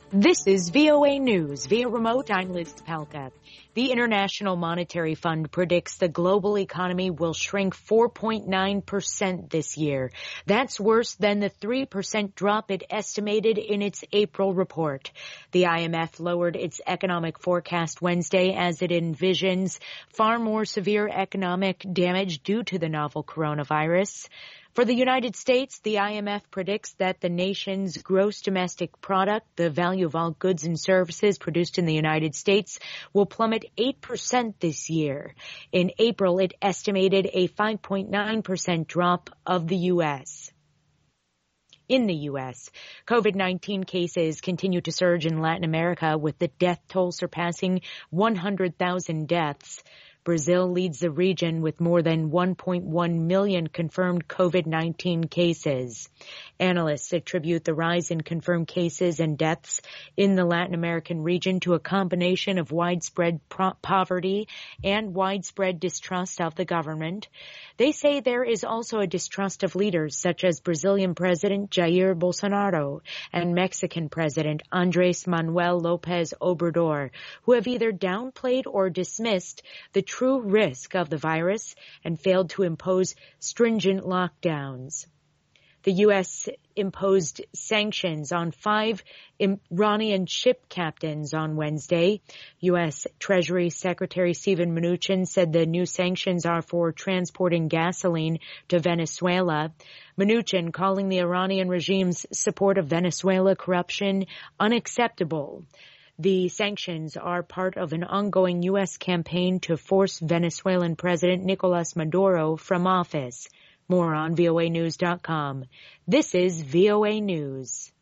This is VOA News. Via remote, I'm Liz Topelka. The International Monetary Fund predicts the global economy will shrink 4.9% this year. That's worse than the 3% drop it estimated in its April report. The IMF lowered its economic forecast Wednesday as it envisions far more severe economic damage due to the novel coronavirus. For the United States, the IMF predicts that the nation's gross domestic product, the value of all goods and services produced in the United States, will plummet 8% this year. In April, it estimated a 5.9% drop of the U.S. In the U.S., COVID-19 cases continue to surge in Latin America, with the death toll surpassing 100,000 deaths. Brazil leads the region with more than 1.1 million confirmed COVID-19 cases. Analysts attribute the rise in confirmed cases and deaths in the Latin American region to a combination of widespread poverty and widespread distrust of the government. They say there is also a distrust of leaders such as Brazilian President Jair Bolsonaro and Mexican President Andrés Manuel López Obrador, who have either downplayed or dismissed the true risk of the virus and failed to impose stringent lockdowns. The U.S. imposed sanctions on 5 Iranian ship captains on Wednesday. U.S. Treasury Secretary Steven Mnuchin said the new sanctions are for transporting gasoline to Venezuela. Mnuchin calling the Iranian regime's support of Venezuela corruption unacceptable. The sanctions are part of an ongoing U.S. campaign to force Venezuelan President Nicolas Maduro from office. More on voanews.com. This is VOA News.